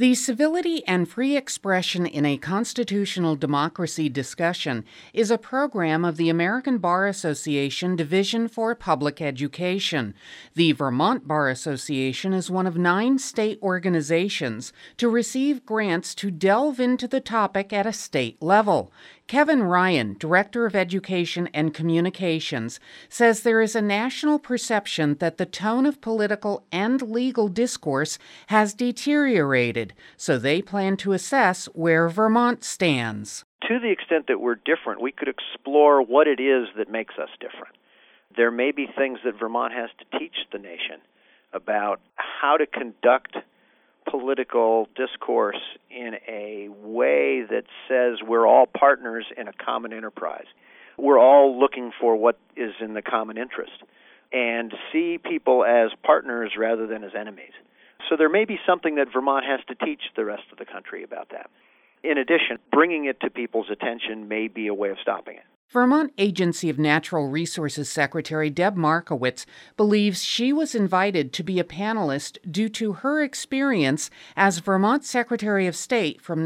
The Civility and Free Expression in a Constitutional Democracy discussion is a program of the American Bar Association Division for Public Education. The Vermont Bar Association is one of 9 state organizations to receive grants to delve into the topic at a state level. Kevin Ryan, Director of Education and Communications, says there is a national perception that the tone of political and legal discourse has deteriorated, so they plan to assess where Vermont stands. To the extent that we're different, we could explore what it is that makes us different. There may be things that Vermont has to teach the nation about how to conduct political discourse in a way that says we're all partners in a common enterprise. We're all looking for what is in the common interest and see people as partners rather than as enemies. So there may be something that Vermont has to teach the rest of the country about that. In addition, bringing it to people's attention may be a way of stopping it. Vermont Agency of Natural Resources Secretary Deb Markowitz believes she was invited to be a panelist due to her experience as Vermont Secretary of State from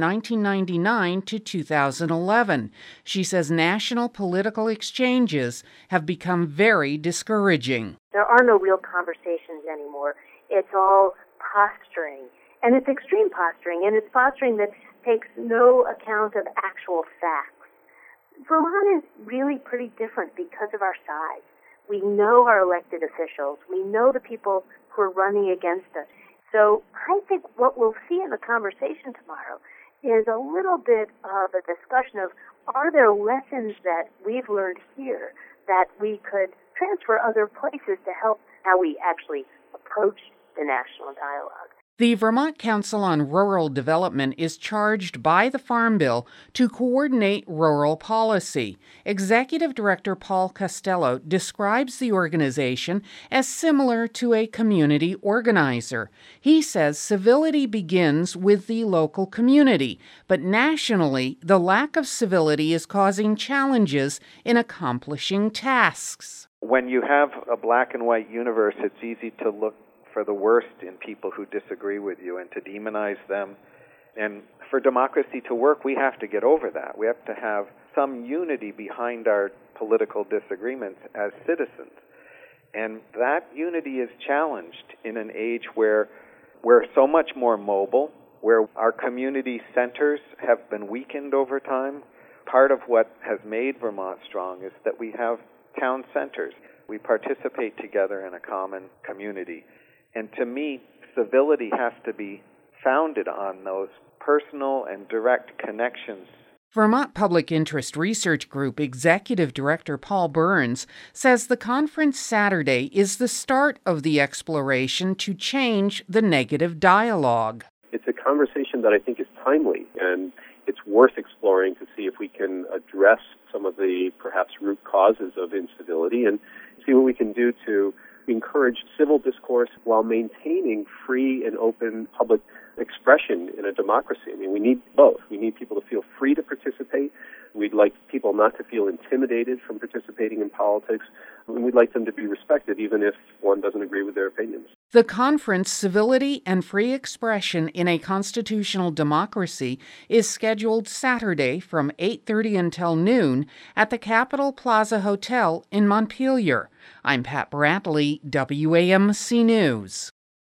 1999 to 2011. She says national political exchanges have become very discouraging. There are no real conversations anymore. It's all posturing, and it's extreme posturing, and it's posturing that takes no account of actual facts. Vermont is really pretty different because of our size. We know our elected officials. We know the people who are running against us. So I think what we'll see in the conversation tomorrow is a little bit of a discussion of, are there lessons that we've learned here that we could transfer other places to help how we actually approach the national dialogue. The Vermont Council on Rural Development is charged by the Farm Bill to coordinate rural policy. Executive Director Paul Costello describes the organization as similar to a community organizer. He says civility begins with the local community, but nationally, the lack of civility is causing challenges in accomplishing tasks. When you have a black and white universe, it's easy to look for the worst in people who disagree with you and to demonize them. And for democracy to work, we have to get over that. We have to have some unity behind our political disagreements as citizens. And that unity is challenged in an age where we're so much more mobile, where our community centers have been weakened over time. Part of what has made Vermont strong is that we have town centers. We participate together in a common community. And to me, civility has to be founded on those personal and direct connections. Vermont Public Interest Research Group Executive Director Paul Burns says the conference Saturday is the start of the exploration to change the negative dialogue. It's a conversation that I think is timely, and it's worth exploring to see if we can address some of the perhaps root causes of incivility and see what we can do to encourage civil discourse while maintaining free and open public expression in a democracy. I mean, we need both. We need people to feel free to participate. We'd like people not to feel intimidated from participating in politics. And we'd like them to be respected, even if one doesn't agree with their opinions. The conference, Civility and Free Expression in a Constitutional Democracy, is scheduled Saturday from 8:30 until noon at the Capitol Plaza Hotel in Montpelier. I'm Pat Brantley, WAMC News.